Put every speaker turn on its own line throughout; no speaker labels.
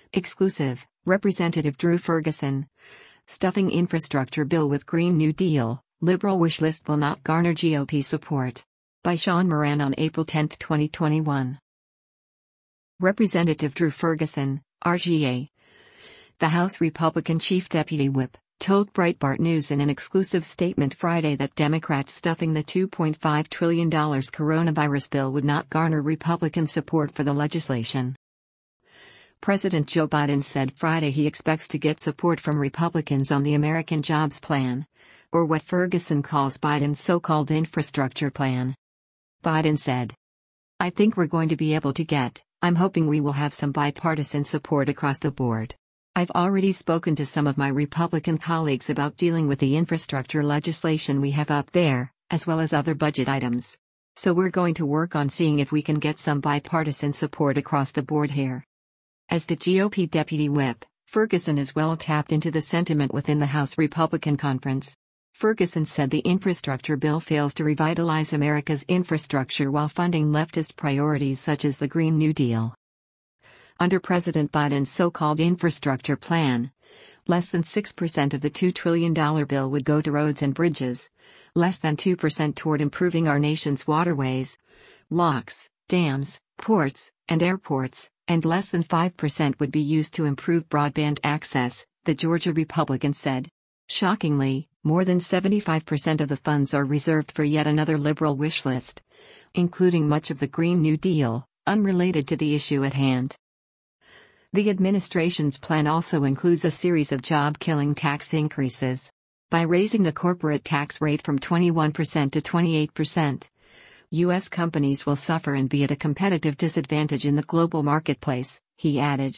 Exclusive, Representative Drew Ferguson. Stuffing infrastructure bill with Green New Deal, Liberal wish list will not garner GOP support. By Sean Moran on April 10, 2021. Representative Drew Ferguson, RGA, the House Republican Chief Deputy Whip, told Breitbart News in an exclusive statement Friday that Democrats stuffing the $2.5 trillion coronavirus bill would not garner Republican support for the legislation. President Joe Biden said Friday he expects to get support from Republicans on the American Jobs Plan, or what Ferguson calls Biden's so-called infrastructure plan. Biden said, "I think we're going to be able to I'm hoping we will have some bipartisan support across the board. I've already spoken to some of my Republican colleagues about dealing with the infrastructure legislation we have up there, as well as other budget items. So we're going to work on seeing if we can get some bipartisan support across the board here." As the GOP deputy whip, Ferguson is well tapped into the sentiment within the House Republican Conference. Ferguson said the infrastructure bill fails to revitalize America's infrastructure while funding leftist priorities such as the Green New Deal. Under President Biden's so-called infrastructure plan, less than 6% of the $2 trillion bill would go to roads and bridges, less than 2% toward improving our nation's waterways, locks, dams, ports, and airports, and less than 5% would be used to improve broadband access, the Georgia Republican said. Shockingly, more than 75% of the funds are reserved for yet another liberal wish list, including much of the Green New Deal, unrelated to the issue at hand. The administration's plan also includes a series of job-killing tax increases. By raising the corporate tax rate from 21% to 28%, U.S. companies will suffer and be at a competitive disadvantage in the global marketplace, he added.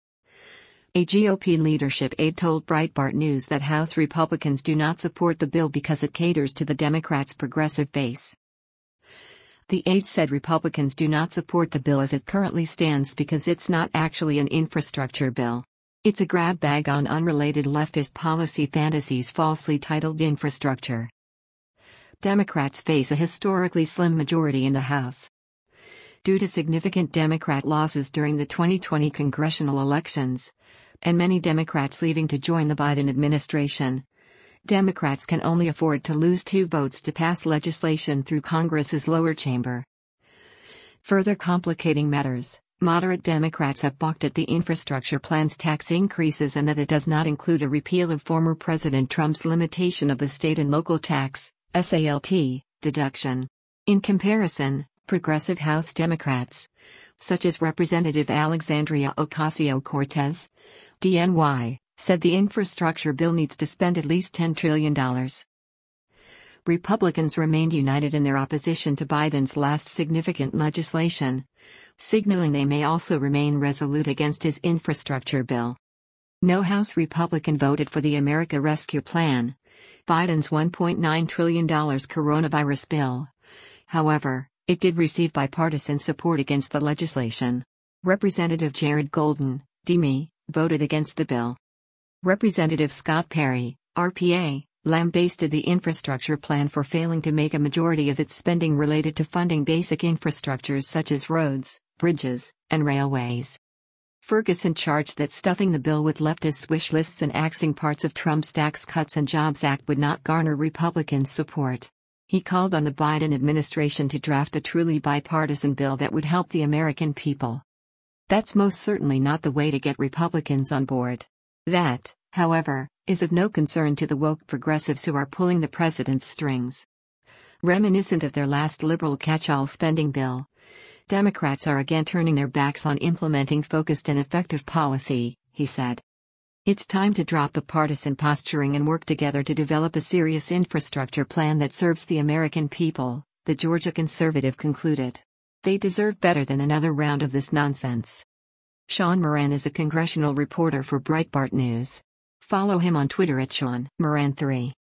A GOP leadership aide told Breitbart News that House Republicans do not support the bill because it caters to the Democrats' progressive base. The aide said Republicans do not support the bill as it currently stands because it's not actually an infrastructure bill. It's a grab bag on unrelated leftist policy fantasies falsely titled infrastructure. Democrats face a historically slim majority in the House. Due to significant Democrat losses during the 2020 congressional elections, and many Democrats leaving to join the Biden administration, Democrats can only afford to lose 2 votes to pass legislation through Congress's lower chamber. Further complicating matters, moderate Democrats have balked at the infrastructure plan's tax increases and that it does not include a repeal of former President Trump's limitation of the state and local tax, SALT, deduction. In comparison, progressive House Democrats, such as Representative Alexandria Ocasio-Cortez, DNY, said the infrastructure bill needs to spend at least $10 trillion. Republicans remained united in their opposition to Biden's last significant legislation, signaling they may also remain resolute against his infrastructure bill. No House Republican voted for the America Rescue Plan, Biden's $1.9 trillion coronavirus bill. However, it did receive bipartisan support against the legislation. Representative Jared Golden, DME, voted against the bill. Representative Scott Perry, RPA, lambasted the infrastructure plan for failing to make a majority of its spending related to funding basic infrastructures such as roads, bridges, and railways. Ferguson charged that stuffing the bill with leftist wish lists and axing parts of Trump's Tax Cuts and Jobs Act would not garner Republicans' support. He called on the Biden administration to draft a truly bipartisan bill that would help the American people. That's most certainly not the way to get Republicans on board. That, however, is of no concern to the woke progressives who are pulling the president's strings. Reminiscent of their last liberal catch-all spending bill, Democrats are again turning their backs on implementing focused and effective policy, he said. It's time to drop the partisan posturing and work together to develop a serious infrastructure plan that serves the American people, the Georgia conservative concluded. They deserve better than another round of this nonsense. Sean Moran is a congressional reporter for Breitbart News. Follow him on Twitter at Sean Moran3.